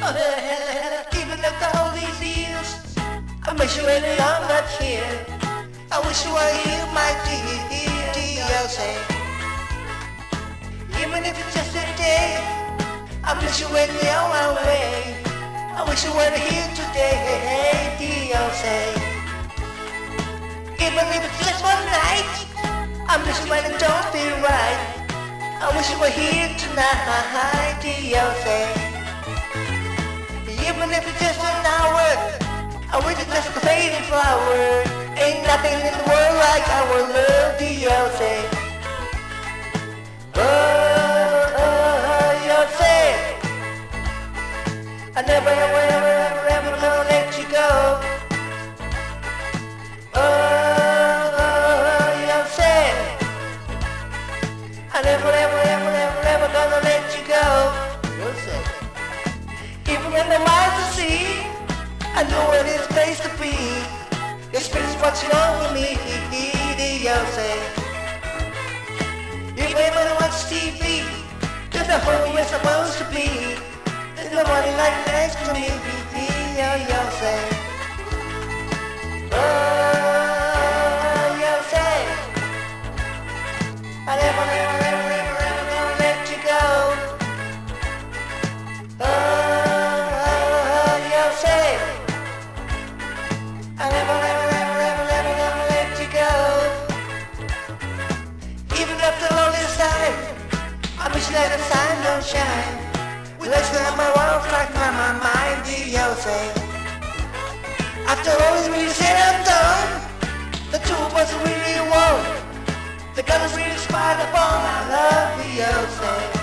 Even after all these years, I wish you really are not here. I wish you were here, my dear DLC. Even if it's just a day, I wish you were on my way. I wish you were here today, DLC. Even if it's just one night, I wish you were don't feel right. I wish you were here tonight, DLC. Even if it's just an hour, I wish it's just a fading flower. Ain't nothing in the world like our love, DLC. DLC. I never, ever, ever, ever, ever gonna let you go. DLC. I never, ever, ever, ever, ever gonna let you go. Even when the miles to see, I know where this place to be. Your spirit's watching over me, DLC. Even when I watch TV, there's a home you're supposed to be. There's nobody like next to me, DLC. DLC. I never, never, never, never, never gonna let you go. I never, never, never, never, never gonna let you go. Even after all this time, I wish that the sun don't shine. With less than my world like my mind, DLC. After all is really said and done, the two of us really won. The gun is really spied upon my love, DLC.